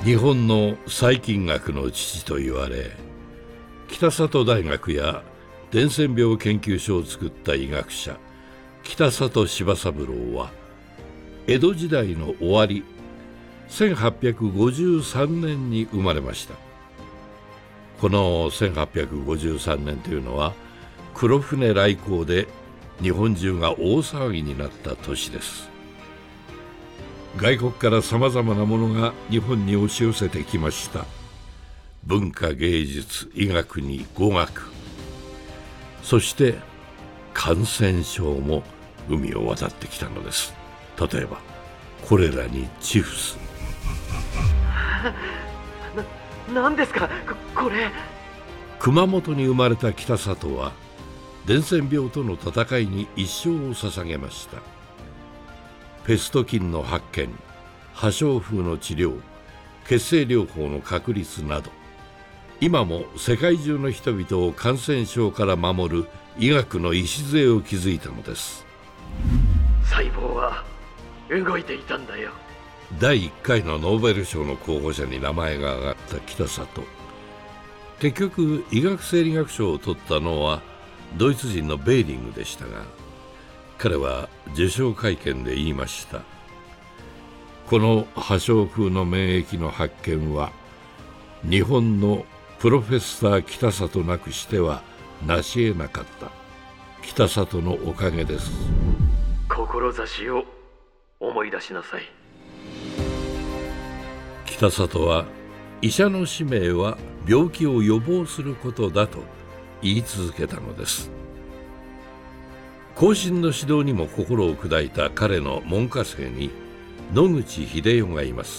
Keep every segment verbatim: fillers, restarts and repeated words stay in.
日本の細菌学の父と言われ、北里大学や伝染病研究所を作った医学者北里柴三郎は、江戸時代の終わりせんはっぴゃくごじゅうさんねんに生まれました。このせんはっぴゃくごじゅうさんねんというのは、黒船来航で日本中が大騒ぎになった年です。外国からさまざまなものが日本に押し寄せてきました。文化芸術医学に語学、そして感染症も海を渡ってきたのです。例えばコレラにチフス。 な、なんですか こ, これ。 熊本に生まれた北里は伝染病との戦いに一生を捧げました。ペスト菌の発見、破傷風の治療、血清療法の確立など、今も世界中の人々を感染症から守る医学の礎を築いたのです。 細胞は動いていたんだよ。 だいいっかいのノーベル賞の候補者に名前が挙がった北里。結局医学生理学賞を取ったのはドイツ人のベーリングでしたが、彼は受賞会見で言いました。この破傷風の免疫の発見は日本のプロフェッサー北里なくしては成し得なかった。北里のおかげです。 志を思い出しなさい。 北里は、医者の使命は病気を予防することだと言い続けたのです。後進の指導にも心を砕いた彼の門下生に野口英世がいます。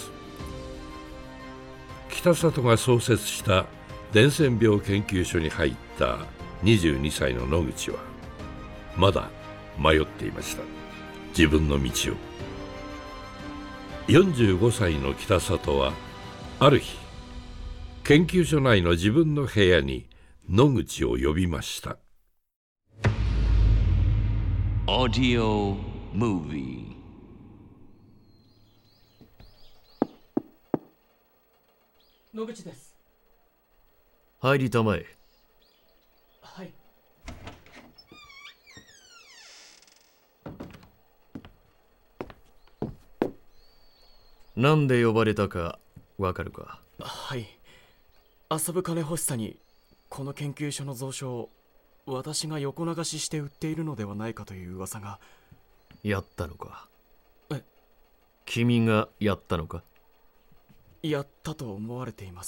北里が創設した伝染病研究所に入ったにじゅうにさいの野口はまだ迷っていました。自分の道を。よんじゅうごさいの北里はある日、研究所内の自分の部屋に野口を呼びました。 オーディオムービー。 野口です。 入りたまえ。 はい。 なんで呼ばれたかわかるか？ はい。遊ぶ金欲しさにこの研究所の蔵書を私が横流しして売っているのではないかという噂が。 やったのか？ え？ 君がやったのか？ やったと思われています。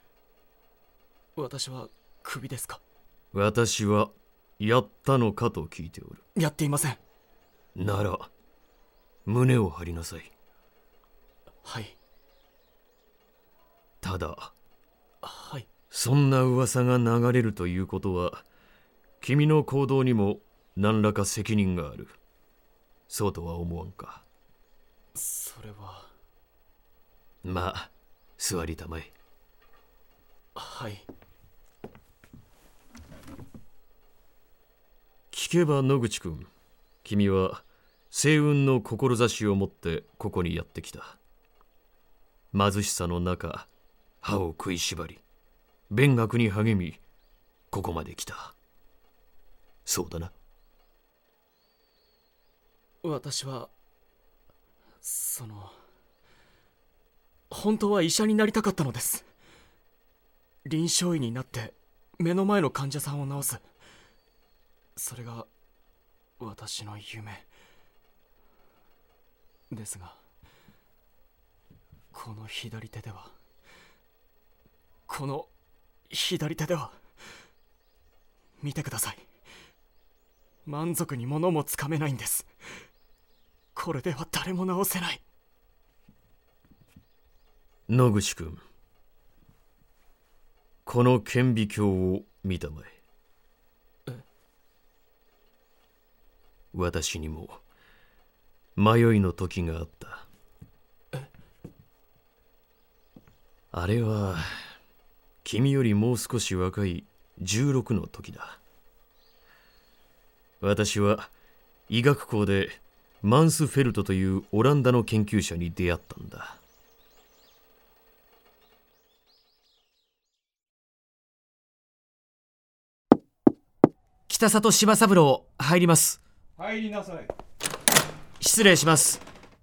私はクビですか？ 私はやったのかと聞いておる。 やっていません。 なら胸を張りなさい。 はい。 ただ、 はい。 そんな噂が流れるということは、君の行動にも何らか責任がある。そうとは思わんか？ それは。 まあ、座りたまえ。 はい。 聞けば野口君、君は星雲の志を持ってここにやってきた。貧しさの中、歯を食いしばり、勉学に励み、ここまで来た。そうだな。 私はその本当は医者になりたかったのです。臨床医になって目の前の患者さんを治す、それが私の夢ですが、この左手ではこの左手では見てください。満足に物もつかめないんです。これでは誰も治せない。 野口君、この顕微鏡を見たまえ。 え？ 私にも迷いの時があった。 え？ あれは君よりもう少し若いじゅうろくの時だ。私は医学校でマンスフェルトというオランダの研究者に出会ったんだ。 北里柴三郎入ります。 入りなさい。 失礼します。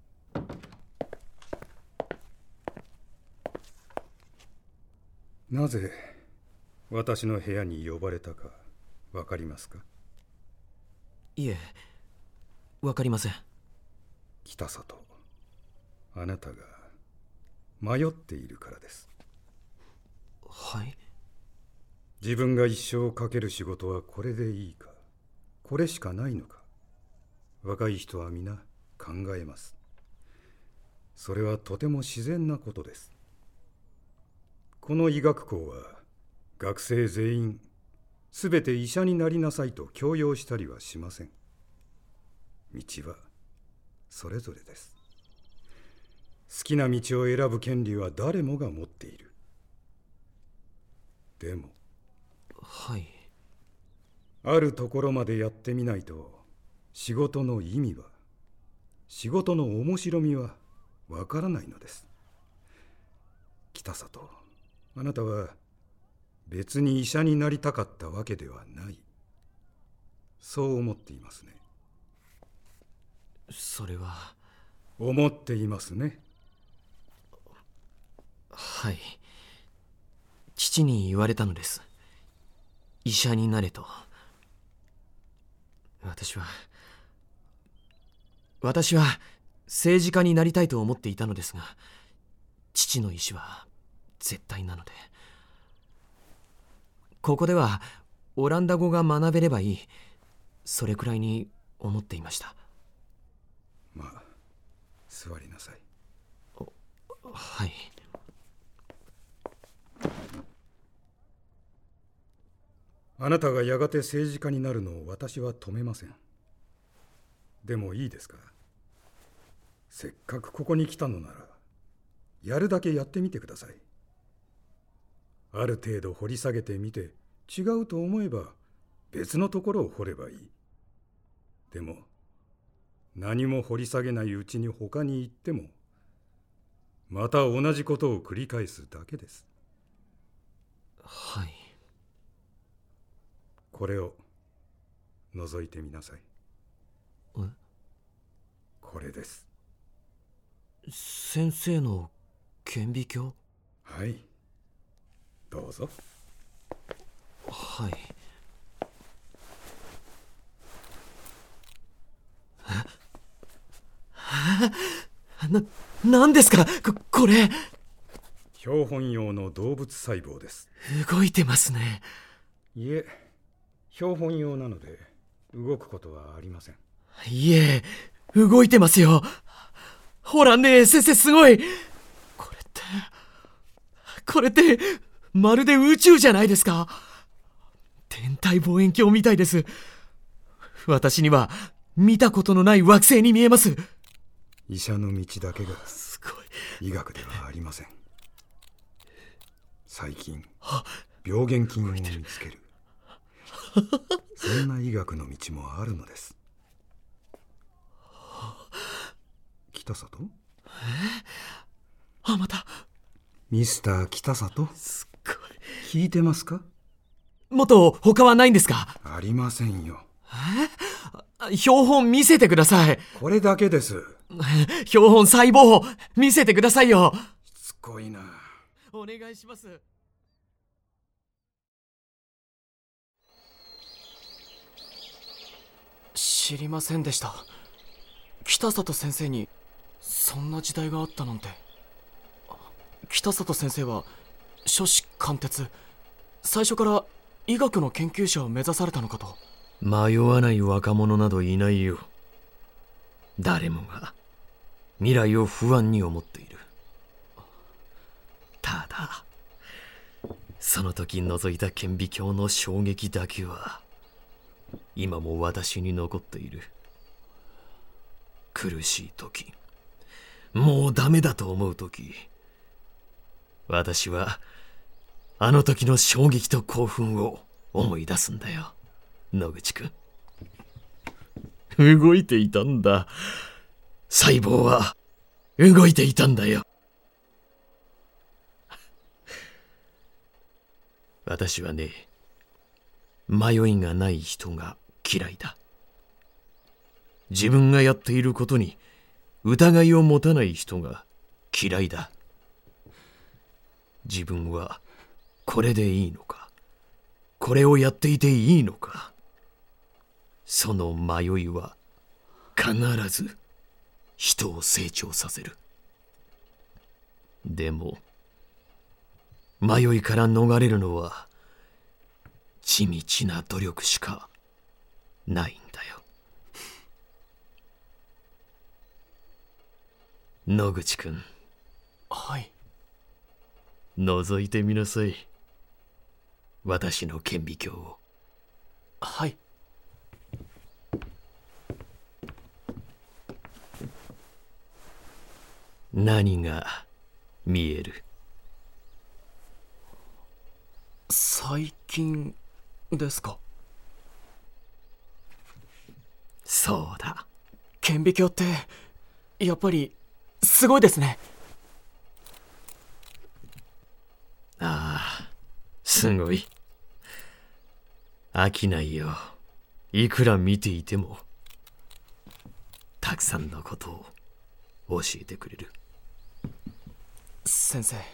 なぜ私の部屋に呼ばれたかわかりますか？ いえ、わかりません。 北里、あなたが迷っているからです。 はい。 自分が一生かける仕事はこれでいいか、これしかないのか、若い人は皆考えます。それはとても自然なことです。この医学校は学生全員すべて医者になりなさいと強要したりはしません。道はそれぞれです。好きな道を選ぶ権利は誰もが持っている。でも、 はい。 あるところまでやってみないと仕事の意味は、仕事の面白みはわからないのです。北里、あなたは別に医者になりたかったわけではない。そう思っていますね。 それは。 思っていますね。 はい。父に言われたのです。医者になれと。私は私は政治家になりたいと思っていたのですが、父の意志は絶対なので、ここではオランダ語が学べればいい、それくらいに思っていました。 まあ、座りなさい。 はい。 あなたがやがて政治家になるのを私は止めません。でもいいですか、せっかくここに来たのならやるだけやってみてください。ある程度掘り下げてみて違うと思えば別のところを掘ればいい。でも何も掘り下げないうちに他に行ってもまた同じことを繰り返すだけです。 はい。 これを覗いてみなさい。 え？ これです。 先生の顕微鏡？ はい、どうぞ。 はい。な、何ですかこ、これ。 標本用の動物細胞です。 動いてますね。 いえ、標本用なので動くことはありません。 いえ、動いてますよ。ほらねえ、先生すごい。これってこれってまるで宇宙じゃないですか。天体望遠鏡みたいです。私には見たことのない惑星に見えます。 医者の道だけがすごい医学ではありません。最近病原菌を見つけるそんな医学の道もあるのです。北里？ え？あ、またミスター北里、 すっごい。 聞いてますか？ もっと他はないんですか？ ありませんよ。 え？標本見せてください。 これだけです。 標本細胞見せてくださいよ。 しつこいな。 お願いします。知りませんでした。北里先生にそんな時代があったなんて。北里先生は初子貫徹、最初から医学の研究者を目指されたのかと。迷わない若者などいないよ。誰もが未来を不安に思っている。ただその時覗いた顕微鏡の衝撃だけは今も私に残っている。苦しい時、もうダメだと思う時、私はあの時の衝撃と興奮を思い出すんだよ、野口くん。動いていたんだ。細胞は動いていたんだよ。私はね、 迷いがない人が嫌いだ。自分がやっていることに疑いを持たない人が嫌いだ。自分はこれでいいのか、これをやっていていいのか、その迷いは必ず人を成長させる。でも迷いから逃れるのは地道な努力しかないんだよ。野口くん、 はい。 覗いてみなさい、私の顕微鏡を。 はい。 何が見える？ 最近ですか？ そうだ。 顕微鏡ってやっぱりすごいですね。 ああ、すごい。飽きないよ。いくら見ていてもたくさんのことを教えてくれる。 先生、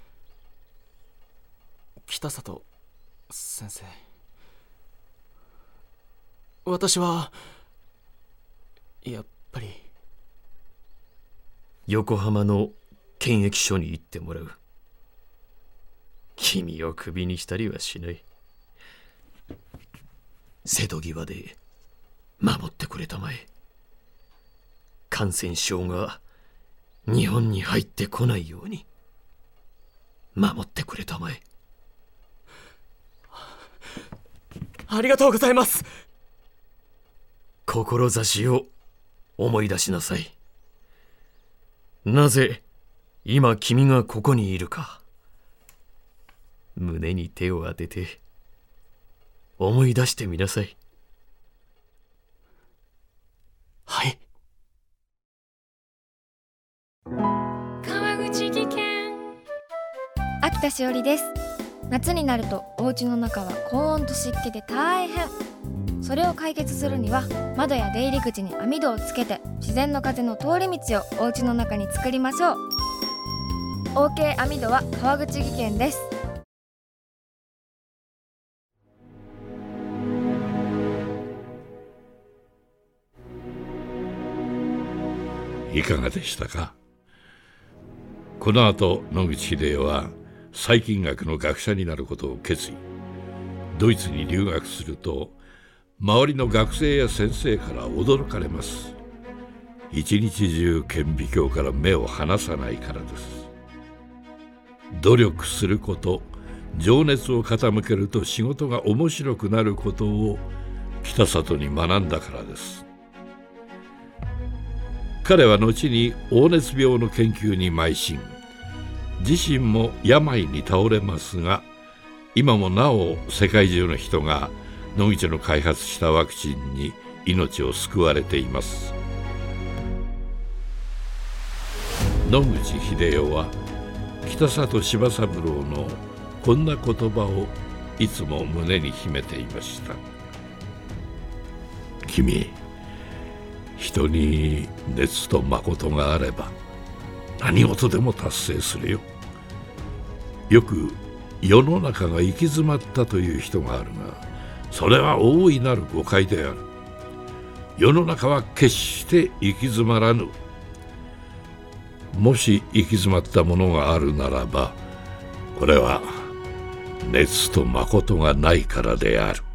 北里先生、私はやっぱり横浜の検疫所に行ってもらう。君をクビにしたりはしない。瀬戸際で守ってくれたまえ。感染症が日本に入ってこないように守ってくれたまえ。 ありがとうございます。 志を思い出しなさい。なぜ今君がここにいるか、胸に手を当てて思い出してみなさい。 はい。 川口技研。秋田しおりです。夏になるとお家の中は高温と湿気で大変。それを解決するには窓や出入り口に網戸をつけて自然の風の通り道をお家の中に作りましょう。 オーケー 網戸は川口技研です。 いかがでしたか。この後野口英世は細菌学の学者になることを決意。ドイツに留学すると周りの学生や先生から驚かれます。一日中顕微鏡から目を離さないからです。努力すること、情熱を傾けると仕事が面白くなることを北里に学んだからです。彼は後に黄熱病の研究に邁進。自身も病に倒れますが、今もなお世界中の人が野口の開発したワクチンに命を救われています。野口英世は北里柴三郎のこんな言葉をいつも胸に秘めていました。君、人に熱と誠があれば何事でも達成するよ。よく世の中が行き詰まったという人があるが、それは大いなる誤解である。世の中は決して行き詰まらぬ。もし行き詰まったものがあるならば、これは熱と誠がないからである。